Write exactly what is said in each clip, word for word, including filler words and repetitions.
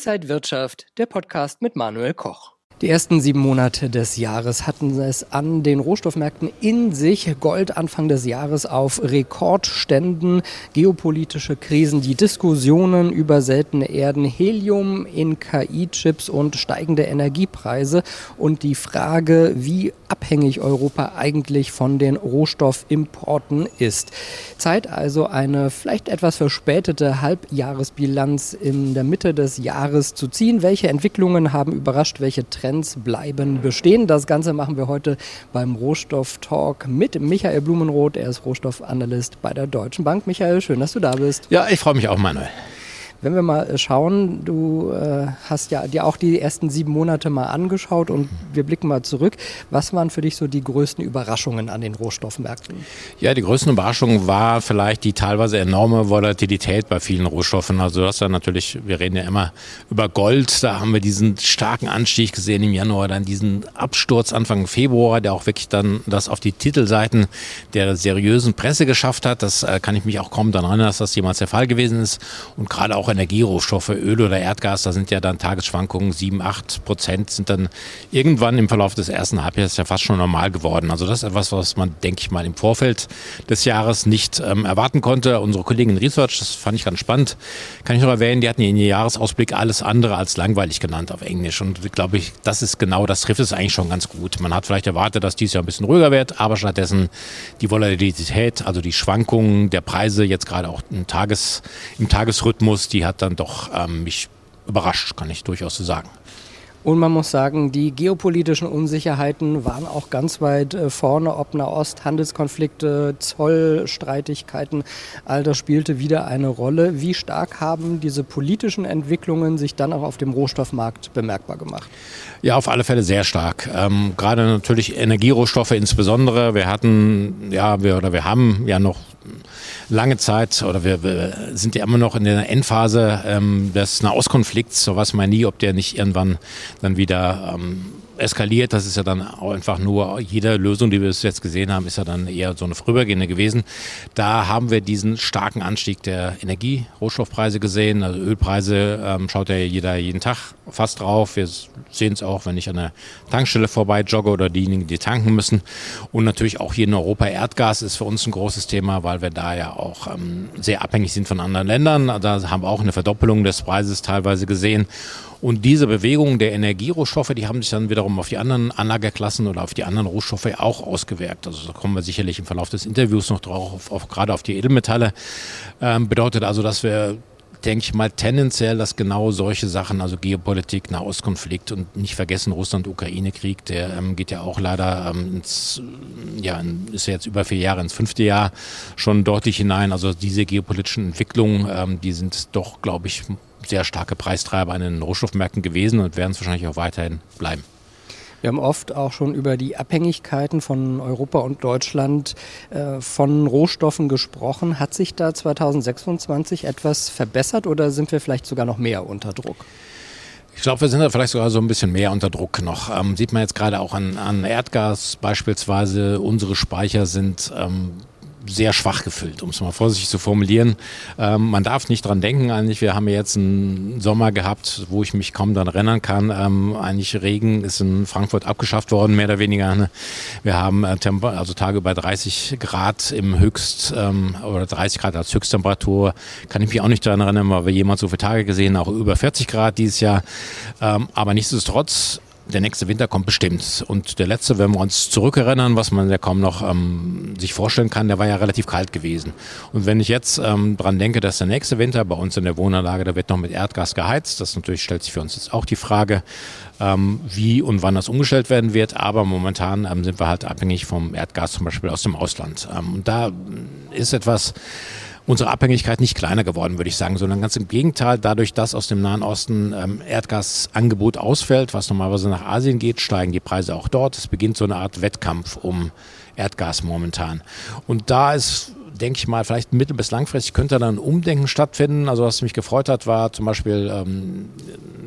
Inside Wirtschaft, der Podcast mit Manuel Koch. Die ersten sieben Monate des Jahres hatten es an den Rohstoffmärkten in sich. Gold Anfang des Jahres auf Rekordständen, geopolitische Krisen, die Diskussionen über seltene Erden, Helium in K I-Chips und steigende Energiepreise und die Frage, wie abhängig Europa eigentlich von den Rohstoffimporten ist. Zeit also, eine vielleicht etwas verspätete Halbjahresbilanz in der Mitte des Jahres zu ziehen. Welche Entwicklungen haben überrascht, welche Trends bleiben bestehen? Das Ganze machen wir heute beim Rohstoff-Talk mit Michael Blumenroth. Er ist Rohstoffanalyst bei der Deutschen Bank. Michael, schön, dass du da bist. Ja, ich freue mich auch, Manuel. Wenn wir mal schauen, du äh, hast ja dir auch die ersten sieben Monate mal angeschaut und wir blicken mal zurück. Was waren für dich so die größten Überraschungen an den Rohstoffmärkten? Ja, die größten Überraschung war vielleicht die teilweise enorme Volatilität bei vielen Rohstoffen. Also das ist ja natürlich, wir reden ja immer über Gold, da haben wir diesen starken Anstieg gesehen im Januar, dann diesen Absturz Anfang Februar, der auch wirklich dann das auf die Titelseiten der seriösen Presse geschafft hat. Das äh, kann ich mich auch kaum daran erinnern, dass das jemals der Fall gewesen ist. Und gerade auch Energierohstoffe, Öl oder Erdgas, da sind ja dann Tagesschwankungen, sieben, acht Prozent sind dann irgendwann im Verlauf des ersten Halbjahres ja fast schon normal geworden. Also das ist etwas, was man, denke ich mal, im Vorfeld des Jahres nicht ähm, erwarten konnte. Unsere Kollegen in Research, das fand ich ganz spannend, kann ich noch erwähnen, die hatten in ihrem Jahresausblick alles andere als langweilig genannt auf Englisch. Und glaube ich, das ist genau, das trifft es eigentlich schon ganz gut. Man hat vielleicht erwartet, dass dies Jahr ein bisschen ruhiger wird, aber stattdessen die Volatilität, also die Schwankungen der Preise, jetzt gerade auch im, Tages, im Tagesrhythmus, die hat dann doch ähm, mich überrascht, kann ich durchaus so sagen. Und man muss sagen, die geopolitischen Unsicherheiten waren auch ganz weit vorne, ob Nahost, Handelskonflikte, Zollstreitigkeiten, all das spielte wieder eine Rolle. Wie stark haben diese politischen Entwicklungen sich dann auch auf dem Rohstoffmarkt bemerkbar gemacht? Ja, auf alle Fälle sehr stark. Ähm, gerade natürlich Energierohstoffe insbesondere. Wir hatten, ja, wir oder wir haben ja noch lange Zeit oder wir, wir sind ja immer noch in der Endphase ähm, des Nahostkonflikts. So weiß man nie, ob der nicht irgendwann dann wieder ähm, eskaliert. Das ist ja dann auch einfach nur, jede Lösung, die wir bis jetzt gesehen haben, ist ja dann eher so eine vorübergehende gewesen. Da haben wir diesen starken Anstieg der Energierohstoffpreise gesehen. Also Ölpreise ähm, schaut ja jeder jeden Tag fast drauf. Wir sehen es auch, wenn ich an der Tankstelle vorbei jogge oder diejenigen, die tanken müssen. Und natürlich auch hier in Europa Erdgas ist für uns ein großes Thema, weil wir da ja auch ähm, sehr abhängig sind von anderen Ländern. Da haben wir auch eine Verdoppelung des Preises teilweise gesehen. Und diese Bewegungen der Energierohstoffe, die haben sich dann wiederum auf die anderen Anlageklassen oder auf die anderen Rohstoffe auch ausgewirkt. Also da kommen wir sicherlich im Verlauf des Interviews noch drauf, auf, gerade auf die Edelmetalle. Ähm, bedeutet also, dass wir, denke ich mal, tendenziell, dass genau solche Sachen, also Geopolitik, Nahostkonflikt und nicht vergessen Russland-Ukraine-Krieg, der ähm, geht ja auch leider ähm, ins, ja, ist ja jetzt über vier Jahre ins fünfte Jahr schon deutlich hinein. Also diese geopolitischen Entwicklungen, ähm, die sind doch, glaube ich, sehr starke Preistreiber an den Rohstoffmärkten gewesen und werden es wahrscheinlich auch weiterhin bleiben. Wir haben oft auch schon über die Abhängigkeiten von Europa und Deutschland äh, von Rohstoffen gesprochen. Hat sich da zwanzig sechsundzwanzig etwas verbessert oder sind wir vielleicht sogar noch mehr unter Druck? Ich glaube, wir sind da vielleicht sogar so ein bisschen mehr unter Druck noch. Ähm, sieht man jetzt gerade auch an, an Erdgas beispielsweise. Unsere Speicher sind ähm, sehr schwach gefüllt, um es mal vorsichtig zu formulieren. Ähm, man darf nicht dran denken eigentlich. Wir haben ja jetzt einen Sommer gehabt, wo ich mich kaum daran erinnern kann. Ähm, eigentlich Regen ist in Frankfurt abgeschafft worden, mehr oder weniger. Wir haben äh, Temper- also Tage bei dreißig Grad im Höchst ähm, oder dreißig Grad als Höchsttemperatur. Kann ich mich auch nicht daran erinnern, weil wir jemals so viele Tage gesehen, auch über vierzig Grad dieses Jahr. Ähm, aber nichtsdestotrotz, der nächste Winter kommt bestimmt. Und der letzte, wenn wir uns zurückerinnern, was man ja kaum noch ähm, sich vorstellen kann, der war ja relativ kalt gewesen. Und wenn ich jetzt ähm, dran denke, dass der nächste Winter bei uns in der Wohnanlage, da wird noch mit Erdgas geheizt, das natürlich stellt sich für uns jetzt auch die Frage, ähm, wie und wann das umgestellt werden wird. Aber momentan ähm, sind wir halt abhängig vom Erdgas zum Beispiel aus dem Ausland. Ähm, und da ist etwas, unsere Abhängigkeit nicht kleiner geworden, würde ich sagen, sondern ganz im Gegenteil. Dadurch, dass aus dem Nahen Osten ähm, Erdgasangebot ausfällt, was normalerweise nach Asien geht, steigen die Preise auch dort. Es beginnt so eine Art Wettkampf um Erdgas momentan. Und da ist, denke ich mal, vielleicht mittel- bis langfristig könnte dann ein Umdenken stattfinden. Also was mich gefreut hat, war zum Beispiel ähm,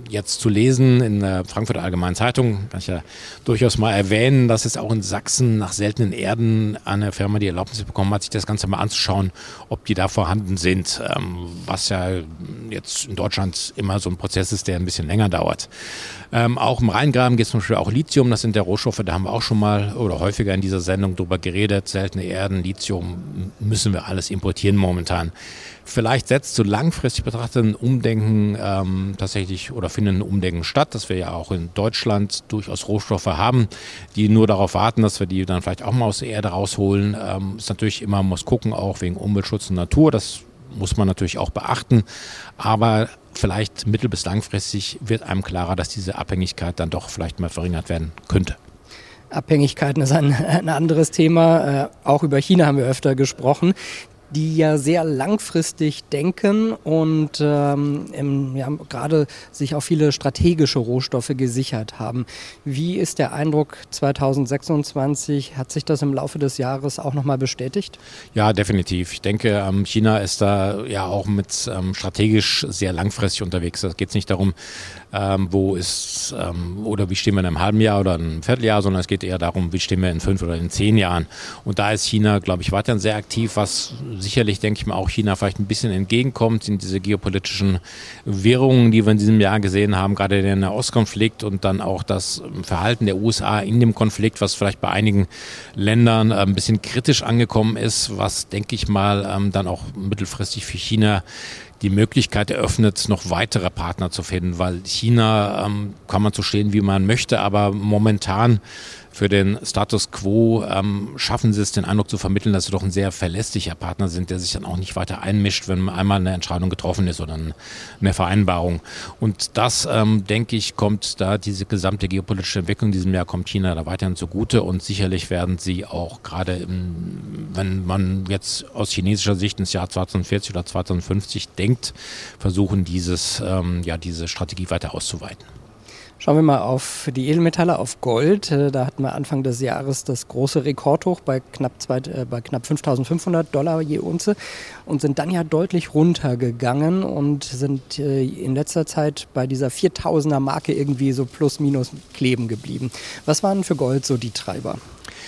jetzt zu lesen in der Frankfurter Allgemeinen Zeitung, kann ich ja durchaus mal erwähnen, dass es auch in Sachsen nach seltenen Erden eine Firma die Erlaubnis bekommen hat, sich das Ganze mal anzuschauen, ob die da vorhanden sind, ähm, was ja jetzt in Deutschland immer so ein Prozess ist, der ein bisschen länger dauert. Ähm, auch im Rheingraben geht es zum Beispiel auch Lithium, das sind der Rohstoffe, da haben wir auch schon mal oder häufiger in dieser Sendung drüber geredet, seltene Erden, Lithium müssen wir alles importieren momentan. Vielleicht setzt so langfristig betrachtet ein Umdenken ähm, tatsächlich oder findet ein Umdenken statt, dass wir ja auch in Deutschland durchaus Rohstoffe haben, die nur darauf warten, dass wir die dann vielleicht auch mal aus der Erde rausholen. Ähm, ist natürlich immer, man muss gucken, auch wegen Umweltschutz und Natur, das muss man natürlich auch beachten, aber vielleicht mittel- bis langfristig wird einem klarer, dass diese Abhängigkeit dann doch vielleicht mal verringert werden könnte. Abhängigkeiten ist ein, ein anderes Thema. Äh, auch über China haben wir öfter gesprochen, die ja sehr langfristig denken und ähm, im, ja, gerade sich auf viele strategische Rohstoffe gesichert haben. Wie ist der Eindruck zwanzig sechsundzwanzig? Hat sich das im Laufe des Jahres auch nochmal bestätigt? Ja, definitiv. Ich denke, ähm, China ist da ja auch mit ähm, strategisch sehr langfristig unterwegs. Da geht es nicht darum, ähm, wo ist ähm, oder wie stehen wir in einem halben Jahr oder einem Vierteljahr, sondern es geht eher darum, wie stehen wir in fünf oder in zehn Jahren. Und da ist China, glaube ich, weiterhin sehr aktiv, was sicherlich, denke ich mal, auch China vielleicht ein bisschen entgegenkommt in diese geopolitischen Wirrungen, die wir in diesem Jahr gesehen haben, gerade der Nahostkonflikt und dann auch das Verhalten der U S A in dem Konflikt, was vielleicht bei einigen Ländern ein bisschen kritisch angekommen ist, was, denke ich mal, dann auch mittelfristig für China die Möglichkeit eröffnet, noch weitere Partner zu finden, weil China ähm, kann man so stehen, wie man möchte, aber momentan für den Status quo ähm, schaffen sie es, den Eindruck zu vermitteln, dass sie doch ein sehr verlässlicher Partner sind, der sich dann auch nicht weiter einmischt, wenn einmal eine Entscheidung getroffen ist oder eine Vereinbarung. Und das, ähm, denke ich, kommt da diese gesamte geopolitische Entwicklung in diesem Jahr, kommt China da weiterhin zugute und sicherlich werden sie auch gerade, im, wenn man jetzt aus chinesischer Sicht ins Jahr zweitausendvierzig oder zweitausendfünfzig denkt, versuchen, dieses, ähm, ja, diese Strategie weiter auszuweiten. Schauen wir mal auf die Edelmetalle, auf Gold. Da hatten wir Anfang des Jahres das große Rekordhoch bei knapp, zwei, äh, bei knapp fünftausendfünfhundert Dollar je Unze und sind dann ja deutlich runtergegangen und sind äh, in letzter Zeit bei dieser viertausender Marke irgendwie so plus minus kleben geblieben. Was waren für Gold so die Treiber?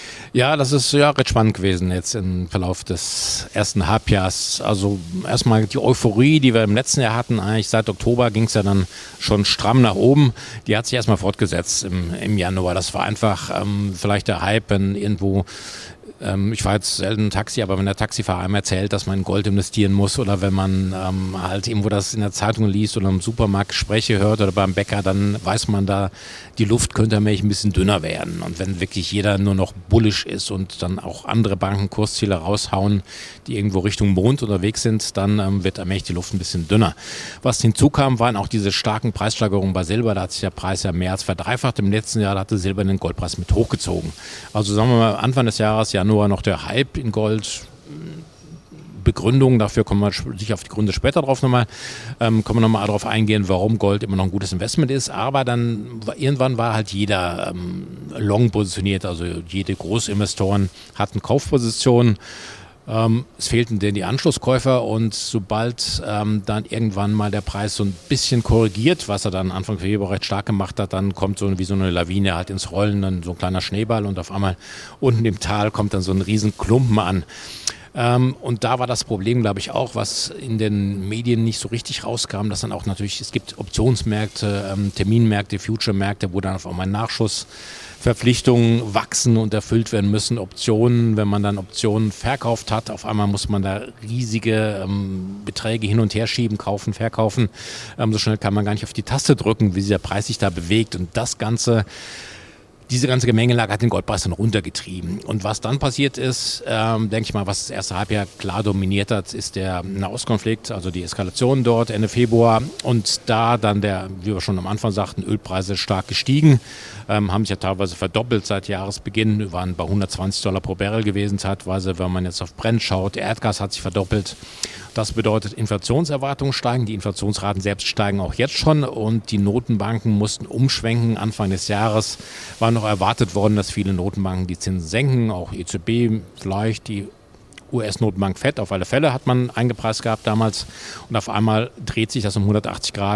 Ja, das ist ja recht spannend gewesen jetzt im Verlauf des ersten Halbjahres. Also erstmal die Euphorie, die wir im letzten Jahr hatten, eigentlich seit Oktober ging es ja dann schon stramm nach oben. Die hat sich erstmal fortgesetzt im, im Januar. Das war einfach ähm, vielleicht der Hype, wenn irgendwo ähm, ich fahre jetzt selten Taxi, aber wenn der Taxifahrer einem erzählt, dass man in Gold investieren muss oder wenn man ähm, halt irgendwo das in der Zeitung liest oder im Supermarkt Gespräche hört oder beim Bäcker, dann weiß man da, die Luft könnte allmählich ein bisschen dünner werden. Und wenn wirklich jeder nur noch bullish ist und dann auch andere Banken Kursziele raushauen, die irgendwo Richtung Mond unterwegs sind, dann ähm, wird allmählich die Luft ein bisschen dünner. Was hinzukam, waren auch diese starken Preissteigerungen bei Silber. Da hat sich der Preis ja mehr als verdreifacht. Im letzten Jahr hatte Silber den Goldpreis mit hochgezogen. Also sagen wir mal, Anfang des Jahres, Januar noch der Hype in Gold. Begründung, dafür kommen wir sicher auf die Gründe später drauf nochmal, ähm, können wir nochmal darauf eingehen, warum Gold immer noch ein gutes Investment ist, aber dann irgendwann war halt jeder ähm, long positioniert, also jede Großinvestoren hatten Kaufpositionen, ähm, es fehlten denen die Anschlusskäufer und sobald ähm, dann irgendwann mal der Preis so ein bisschen korrigiert, was er dann Anfang Februar recht stark gemacht hat, dann kommt so wie so eine Lawine halt ins Rollen, dann so ein kleiner Schneeball und auf einmal unten im Tal kommt dann so ein riesen Klumpen an. Ähm, und da war das Problem, glaube ich, auch, was in den Medien nicht so richtig rauskam, dass dann auch natürlich, es gibt Optionsmärkte, ähm, Terminmärkte, Future-Märkte, wo dann auf einmal Nachschussverpflichtungen wachsen und erfüllt werden müssen. Optionen, wenn man dann Optionen verkauft hat, auf einmal muss man da riesige ähm, Beträge hin und her schieben, kaufen, verkaufen. Ähm, so schnell kann man gar nicht auf die Taste drücken, wie der Preis sich da bewegt. Und das Ganze Diese ganze Gemengelage hat den Goldpreis dann runtergetrieben. Und was dann passiert ist, ähm, denke ich mal, was das erste Halbjahr klar dominiert hat, ist der Nahostkonflikt, also die Eskalation dort Ende Februar. Und da dann der, wie wir schon am Anfang sagten, Ölpreise stark gestiegen, ähm, haben sich ja teilweise verdoppelt seit Jahresbeginn, waren bei hundertzwanzig Dollar pro Barrel gewesen zeitweise, wenn man jetzt auf Brent schaut. Erdgas hat sich verdoppelt. Das bedeutet, Inflationserwartungen steigen, die Inflationsraten selbst steigen auch jetzt schon und die Notenbanken mussten umschwenken. Anfang des Jahres war noch erwartet worden, dass viele Notenbanken die Zinsen senken, auch E Z B vielleicht, die U S-Notenbank Fed auf alle Fälle hat man eingepreist gehabt damals und auf einmal dreht sich das um hundertachtzig Grad.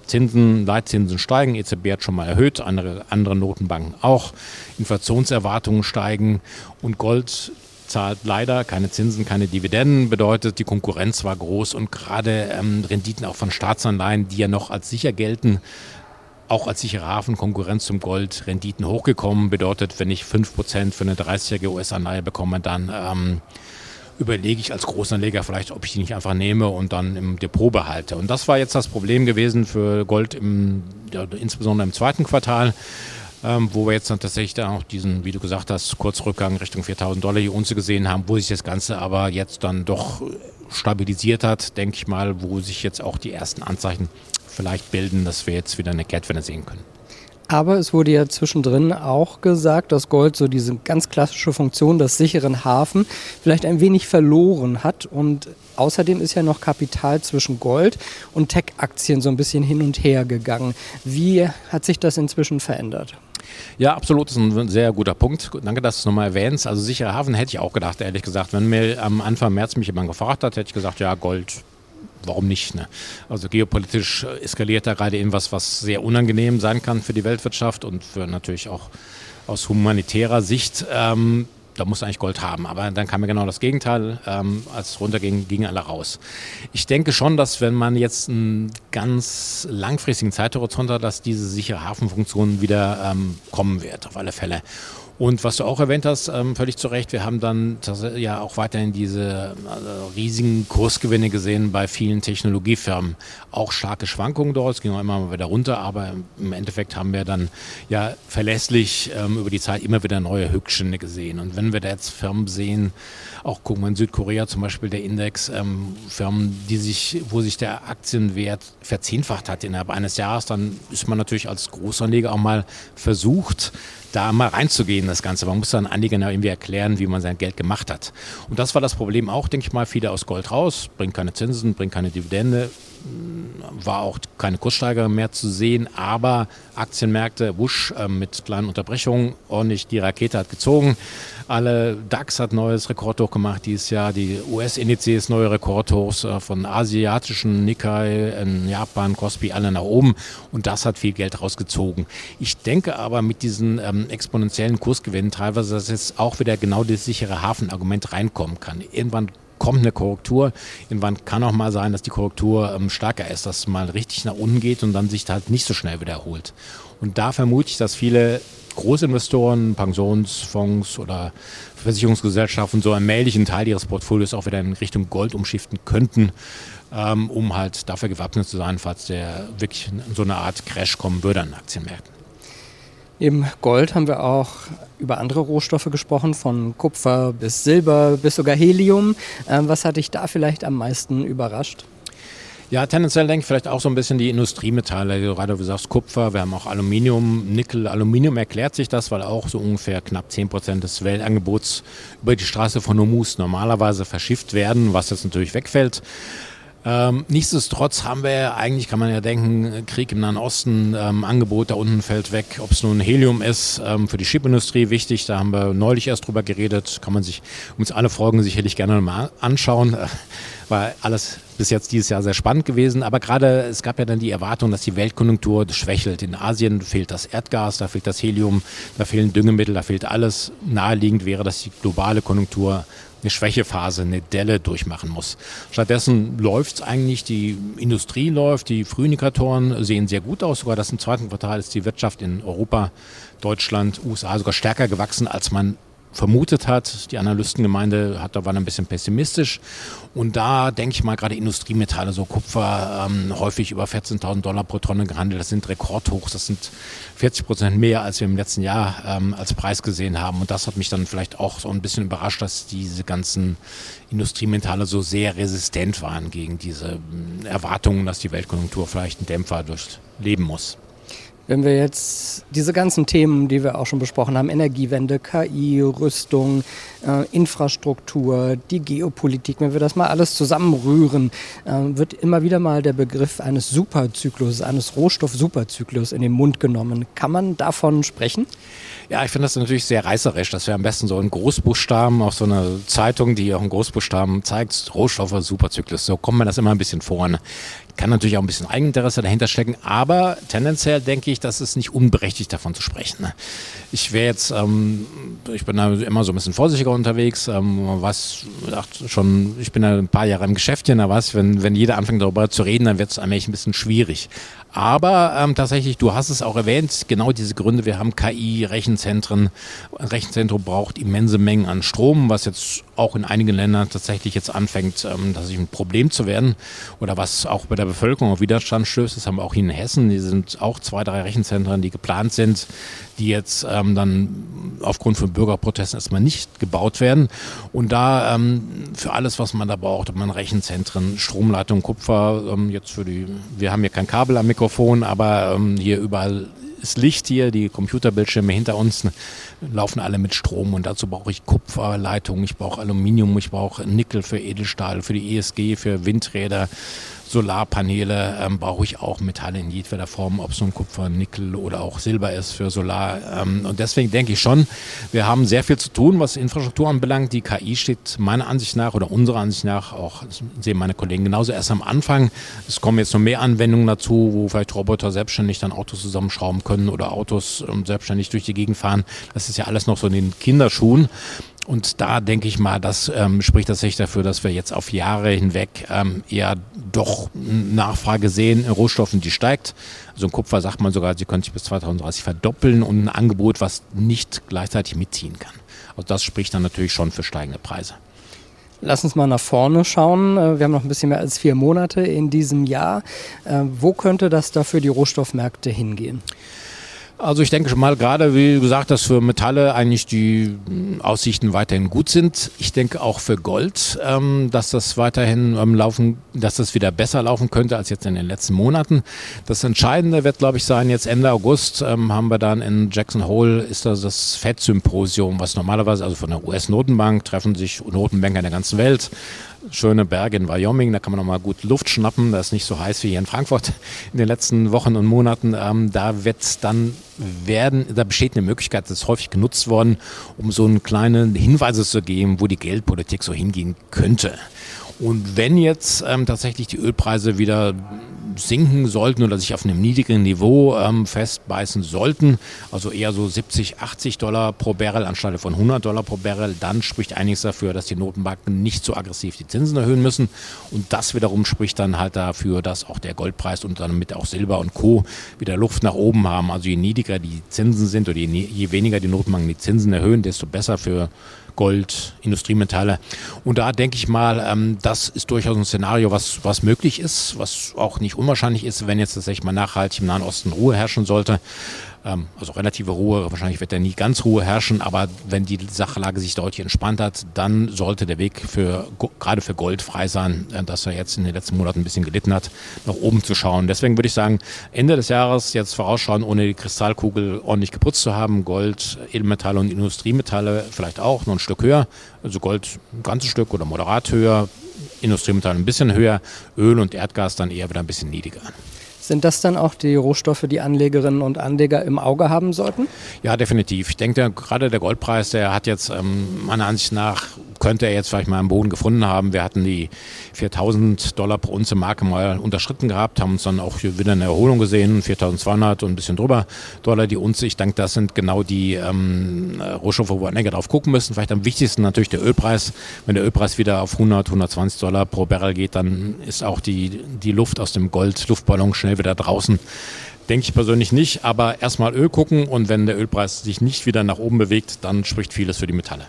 Zinsen, Leitzinsen steigen, E Z B hat schon mal erhöht, andere, andere Notenbanken auch, Inflationserwartungen steigen und Gold zahlt leider keine Zinsen, keine Dividenden, bedeutet, die Konkurrenz war groß und gerade ähm, Renditen auch von Staatsanleihen, die ja noch als sicher gelten, auch als sicherer Hafen, Konkurrenz zum Gold, Renditen hochgekommen, bedeutet, wenn ich fünf Prozent für eine dreißigjährige U S-Anleihe bekomme, dann ähm, überlege ich als Großanleger vielleicht, ob ich die nicht einfach nehme und dann im Depot behalte. Und das war jetzt das Problem gewesen für Gold, im, ja, insbesondere im zweiten Quartal, ähm, wo wir jetzt dann tatsächlich dann auch diesen, wie du gesagt hast, Kurzrückgang Richtung viertausend Dollar die Unze gesehen haben, wo sich das Ganze aber jetzt dann doch stabilisiert hat, denke ich mal, wo sich jetzt auch die ersten Anzeichen vielleicht bilden, dass wir jetzt wieder eine Kehrtwende sehen können. Aber es wurde ja zwischendrin auch gesagt, dass Gold so diese ganz klassische Funktion des sicheren Hafen vielleicht ein wenig verloren hat. Und außerdem ist ja noch Kapital zwischen Gold und Tech-Aktien so ein bisschen hin und her gegangen. Wie hat sich das inzwischen verändert? Ja, absolut, das ist ein sehr guter Punkt. Danke, dass du es nochmal erwähnst. Also sicherer Hafen hätte ich auch gedacht, ehrlich gesagt. Wenn mir am Anfang März mich jemand gefragt hat, hätte ich gesagt, ja, Gold, warum nicht? Ne? Also geopolitisch eskaliert da gerade irgendwas, was sehr unangenehm sein kann für die Weltwirtschaft und für natürlich auch aus humanitärer Sicht. Ähm, da muss eigentlich Gold haben. Aber dann kam mir genau das Gegenteil. Ähm, als es runterging, gingen alle raus. Ich denke schon, dass wenn man jetzt einen ganz langfristigen Zeithorizont hat, dass diese sichere Hafenfunktion wieder ähm, kommen wird, auf alle Fälle. Und was du auch erwähnt hast, ähm, völlig zu Recht, wir haben dann ja auch weiterhin diese also, riesigen Kursgewinne gesehen bei vielen Technologiefirmen. Auch starke Schwankungen dort, es ging auch immer mal wieder runter, aber im Endeffekt haben wir dann ja verlässlich ähm, über die Zeit immer wieder neue Höchststände gesehen. Und wenn wir da jetzt Firmen sehen, auch gucken wir in Südkorea zum Beispiel der Index, ähm, Firmen, die sich, wo sich der Aktienwert verzehnfacht hat innerhalb eines Jahres, dann ist man natürlich als Großanleger auch mal versucht, da mal reinzugehen, das Ganze. Man muss dann Anlegern irgendwie erklären, wie man sein Geld gemacht hat. Und das war das Problem auch, denke ich mal, viele aus Gold raus, bringt keine Zinsen, bringt keine Dividende, war auch keine Kurssteigerung mehr zu sehen, aber Aktienmärkte, wusch, äh, mit kleinen Unterbrechungen, ordentlich die Rakete hat gezogen. Alle DAX hat neues Rekordhoch gemacht dieses Jahr, die U S-Indizes neue Rekordhochs äh, von asiatischen Nikkei, in Japan, Kospi, alle nach oben und das hat viel Geld rausgezogen. Ich denke aber mit diesen ähm, exponentiellen Kursgewinnen teilweise, dass jetzt auch wieder genau das sichere Hafenargument reinkommen kann. Irgendwann kommt eine Korrektur. Irgendwann kann auch mal sein, dass die Korrektur ähm, stärker ist, dass es mal richtig nach unten geht und dann sich halt nicht so schnell wiederholt. Und da vermute ich, dass viele Großinvestoren, Pensionsfonds oder Versicherungsgesellschaften so allmählich einen Teil ihres Portfolios auch wieder in Richtung Gold umschiften könnten, ähm, um halt dafür gewappnet zu sein, falls der wirklich in so eine Art Crash kommen würde an den Aktienmärkten. Im Gold haben wir auch über andere Rohstoffe gesprochen, von Kupfer bis Silber bis sogar Helium. Ähm, was hat dich da vielleicht am meisten überrascht? Ja, tendenziell denke ich vielleicht auch so ein bisschen die Industriemetalle, gerade du sagst Kupfer, wir haben auch Aluminium, Nickel. Aluminium erklärt sich das, weil auch so ungefähr knapp zehn Prozent des Weltangebots über die Straße von Hormuz normalerweise verschifft werden, was jetzt natürlich wegfällt. Ähm, nichtsdestotrotz haben wir eigentlich, kann man ja denken, Krieg im Nahen Osten, ähm, Angebot da unten fällt weg. Ob es nun Helium ist, ähm, für die Chipindustrie wichtig, da haben wir neulich erst drüber geredet, kann man sich uns alle Folgen sicherlich gerne mal anschauen. Äh, war alles bis jetzt dieses Jahr sehr spannend gewesen, aber gerade es gab ja dann die Erwartung, dass die Weltkonjunktur schwächelt. In Asien fehlt das Erdgas, da fehlt das Helium, da fehlen Düngemittel, da fehlt alles. Naheliegend wäre, dass die globale Konjunktur eine Schwächephase, eine Delle durchmachen muss. Stattdessen läuft es eigentlich, die Industrie läuft, die Frühindikatoren sehen sehr gut aus. Sogar das im zweiten Quartal ist die Wirtschaft in Europa, Deutschland, U S A sogar stärker gewachsen, als man vermutet hat. Die Analystengemeinde hat, da war ein bisschen pessimistisch. Und da denke ich mal, gerade Industriemetalle, so Kupfer, ähm, häufig über vierzehntausend Dollar pro Tonne gehandelt. Das sind Rekordhochs, das sind vierzig Prozent mehr, als wir im letzten Jahr ähm, als Preis gesehen haben. Und das hat mich dann vielleicht auch so ein bisschen überrascht, dass diese ganzen Industriemetalle so sehr resistent waren gegen diese ähm, Erwartungen, dass die Weltkonjunktur vielleicht einen Dämpfer durchleben muss. Wenn wir jetzt diese ganzen Themen, die wir auch schon besprochen haben, Energiewende, K I, Rüstung, äh, Infrastruktur, die Geopolitik, wenn wir das mal alles zusammenrühren, äh, wird immer wieder mal der Begriff eines Superzyklus, eines Rohstoff-Superzyklus in den Mund genommen. Kann man davon sprechen? Ja, ich finde das natürlich sehr reißerisch, dass wir am besten so in Großbuchstaben, auf so eine Zeitung, die auch in Großbuchstaben zeigt, Rohstoffe, Superzyklus. So kommt mir das immer ein bisschen vor. Ne? Kann natürlich auch ein bisschen Eigeninteresse dahinter stecken, aber tendenziell denke ich, dass es nicht unberechtigt davon zu sprechen. Ne? Ich wäre jetzt, ähm, ich bin da immer so ein bisschen vorsichtiger unterwegs, ähm, was schon, ich bin ja ein paar Jahre im Geschäftchen, da weiß, wenn, wenn jeder anfängt darüber zu reden, dann wird es allmählich ein bisschen schwierig. Aber ähm, tatsächlich, du hast es auch erwähnt, genau diese Gründe, wir haben K I, Rechenzentren, ein Rechenzentrum braucht immense Mengen an Strom, was jetzt auch in einigen Ländern tatsächlich jetzt anfängt, ähm, tatsächlich ein Problem zu werden oder was auch bei der Bevölkerung auf Widerstand stößt. Das haben wir auch hier in Hessen, die sind auch zwei, drei Rechenzentren, die geplant sind, die jetzt ähm, dann aufgrund von Bürgerprotesten erstmal nicht gebaut werden. Und da ähm, für alles, was man da braucht, hat man Rechenzentren, Stromleitung, Kupfer, ähm, jetzt für die, wir haben hier kein Kabel am Mikrofon, aber ähm, hier überall ist Licht hier, die Computerbildschirme hinter uns laufen alle mit Strom und dazu brauche ich Kupferleitungen, ich brauche Aluminium, ich brauche Nickel für Edelstahl, für die E S G, für Windräder, Solarpaneele ähm, brauche ich auch Metalle in jedweder Form, ob es nun Kupfer, Nickel oder auch Silber ist für Solar. Ähm, und deswegen denke ich schon, wir haben sehr viel zu tun, was Infrastruktur anbelangt. Die K I steht meiner Ansicht nach oder unserer Ansicht nach, auch das sehen meine Kollegen genauso, erst am Anfang. Es kommen jetzt noch mehr Anwendungen dazu, wo vielleicht Roboter selbstständig dann Autos zusammenschrauben können oder Autos ähm, selbstständig durch die Gegend fahren. Das ist ja alles noch so in den Kinderschuhen. Und da denke ich mal, das ähm, spricht tatsächlich dafür, dass wir jetzt auf Jahre hinweg ähm, eher doch Nachfrage sehen in Rohstoffen, die steigt. Also in Kupfer sagt man sogar, sie könnte sich bis zweitausenddreißig verdoppeln und ein Angebot, was nicht gleichzeitig mitziehen kann. Also das spricht dann natürlich schon für steigende Preise. Lass uns mal nach vorne schauen. Wir haben noch ein bisschen mehr als vier Monate in diesem Jahr. Wo könnte das da für die Rohstoffmärkte hingehen? Also ich denke schon mal gerade, wie gesagt, dass für Metalle eigentlich die Aussichten weiterhin gut sind. Ich denke auch für Gold, ähm, dass das weiterhin ähm, laufen, dass das wieder besser laufen könnte als jetzt in den letzten Monaten. Das Entscheidende wird, glaube ich, sein, jetzt Ende August ähm, haben wir dann in Jackson Hole ist das das Fed-Symposium, was normalerweise, also von der U S-Notenbank treffen sich Notenbanker in der ganzen Welt. Schöne Berge in Wyoming, da kann man nochmal gut Luft schnappen, das ist nicht so heiß wie hier in Frankfurt in den letzten Wochen und Monaten. Ähm, da wird dann werden, da besteht eine Möglichkeit, das ist häufig genutzt worden, um so einen kleinen Hinweise zu geben, wo die Geldpolitik so hingehen könnte. Und wenn jetzt ähm, tatsächlich die Ölpreise wieder sinken sollten oder sich auf einem niedrigen Niveau ähm, festbeißen sollten, also eher so siebzig, achtzig Dollar pro Barrel anstelle von hundert Dollar pro Barrel, dann spricht einiges dafür, dass die Notenbanken nicht so aggressiv die Zinsen erhöhen müssen. Und das wiederum spricht dann halt dafür, dass auch der Goldpreis und damit auch Silber und Co. wieder Luft nach oben haben. Also je niedriger die Zinsen sind oder je, je weniger die Notenbanken die Zinsen erhöhen, desto besser für Gold, Industriemetalle. Und da denke ich mal, ähm, das ist durchaus ein Szenario, was, was möglich ist, was auch nicht unwahrscheinlich ist, wenn jetzt tatsächlich mal nachhaltig im Nahen Osten Ruhe herrschen sollte. Ähm, also relative Ruhe, wahrscheinlich wird ja nie ganz Ruhe herrschen, aber wenn die Sachlage sich deutlich entspannt hat, dann sollte der Weg für gerade für Gold frei sein, äh, dass er jetzt in den letzten Monaten ein bisschen gelitten hat, nach oben zu schauen. Deswegen würde ich sagen, Ende des Jahres jetzt vorausschauen, ohne die Kristallkugel ordentlich geputzt zu haben. Gold, Edelmetalle und Industriemetalle vielleicht auch noch ein Stück höher. Also Gold ein ganzes Stück oder moderat höher, Industriemetalle ein bisschen höher, Öl und Erdgas dann eher wieder ein bisschen niedriger. Sind das dann auch die Rohstoffe, die Anlegerinnen und Anleger im Auge haben sollten? Ja, definitiv. Ich denke, gerade der Goldpreis, der hat jetzt ähm, meiner Ansicht nach, könnte er jetzt vielleicht mal einen Boden gefunden haben. Wir hatten die viertausend Dollar pro Unze Marke mal unterschritten gehabt, haben uns dann auch wieder eine Erholung gesehen, viertausendzweihundert und ein bisschen drüber Dollar die Unze. Ich denke, das sind genau die ähm, Rohstoffe, wo wir Anleger drauf gucken müssen. Vielleicht am wichtigsten natürlich der Ölpreis. Wenn der Ölpreis wieder auf hundert, hundertzwanzig Dollar pro Barrel geht, dann ist auch die, die Luft aus dem Gold-Luftballon schnell wieder draußen. Denke ich persönlich nicht, aber erstmal Öl gucken und wenn der Ölpreis sich nicht wieder nach oben bewegt, dann spricht vieles für die Metalle.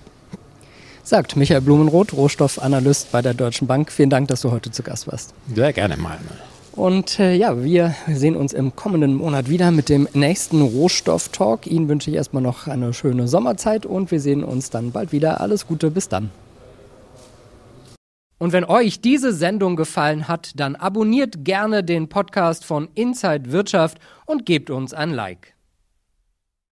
Sagt Michael Blumenroth, Rohstoffanalyst bei der Deutschen Bank. Vielen Dank, dass du heute zu Gast warst. Sehr gerne mal. Und äh, ja, wir sehen uns im kommenden Monat wieder mit dem nächsten Rohstoff-Talk. Ihnen wünsche ich erstmal noch eine schöne Sommerzeit und wir sehen uns dann bald wieder. Alles Gute, bis dann. Und wenn euch diese Sendung gefallen hat, dann abonniert gerne den Podcast von Inside Wirtschaft und gebt uns ein Like.